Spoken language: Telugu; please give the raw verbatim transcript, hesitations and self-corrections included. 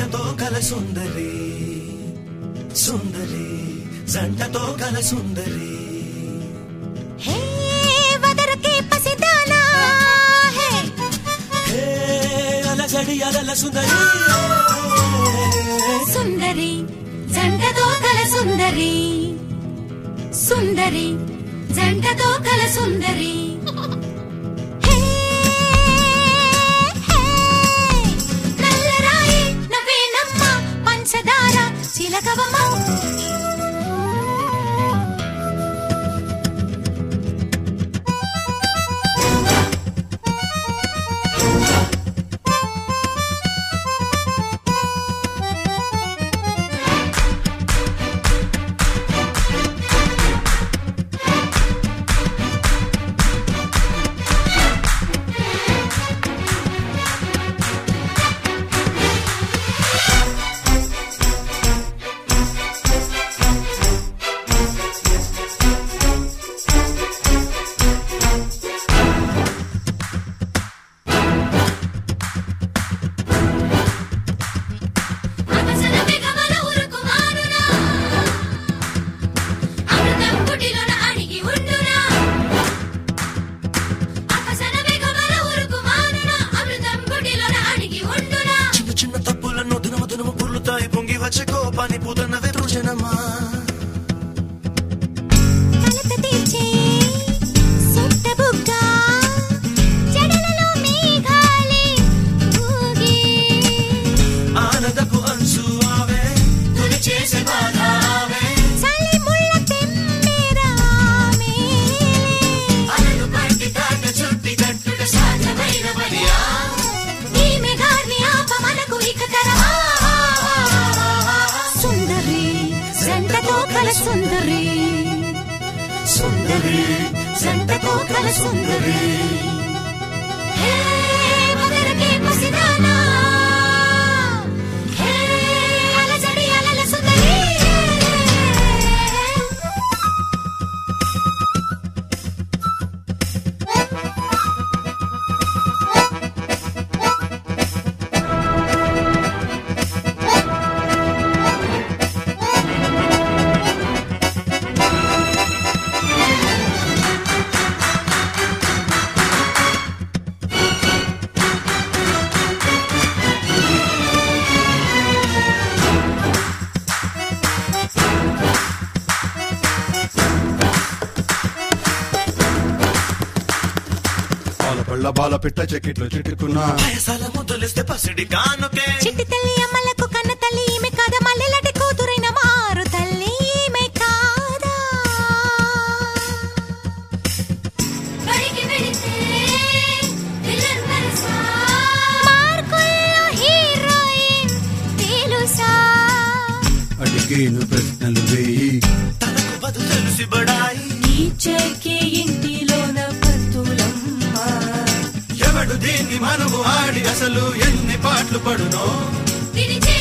జంటతో కల సుందరి సుందరి జంటతో కల సుందరి హే వదరకే పసిదానా హే హే అలజడి అలల సుందరి సుందరి జంటతో కల సుందరి సుందరి జంటతో కల సుందరి హే హే నల్లరాయి నవేనమ్మ పంచదార చిలకవమ్మ పొంగి వచ్చే కోపాన్ని పూతన్నవే తృజనమా కలత తీర్చే సొట్ట బుగ్గ జడలలో మేఘాలే ఊగే ఆనదపు అంచు ఆవే తులి చేసే బాధ ఆవే చలి ముళ్ళ తెమ్మెరామే అలలు పట్టి తాట చుట్టి కట్టుట సాధ్యమైన బలియా ఈ మేఘాన్ని ఆప మనకు ఇక తరమా సుందరి జంటతో కల సుందరి సుందరి జంటతో కల సుందరి హే వదరకే పసిదానా హే అలజడి అలల సుందరి పళ్ళ బాల పిట్ట చెక్కిట్లు చిట్టుకున్నా వయసాల ముద్దులిస్తే పసిడి కానుకే చిట్టి తల్లి అమ్మలకు కన్న తల్లి ఈమె కాదా మల్లెలటి కూతురైన మారు తల్లి ఈమె కాదా బడికి వెళితే విలన్ నరసా మార్కుల్లో హీరోయిన్ తెలుసా అడిగేను ప్రశ్నలు వేయి తనకు బదు తెలిసి బడాయి టీచర్కే ఇంటిలోన పత్తులమ్మ ఎవడు దీన్ని మనము ఆడి అసలు ఎన్ని పాటలు పడునో తిరిచే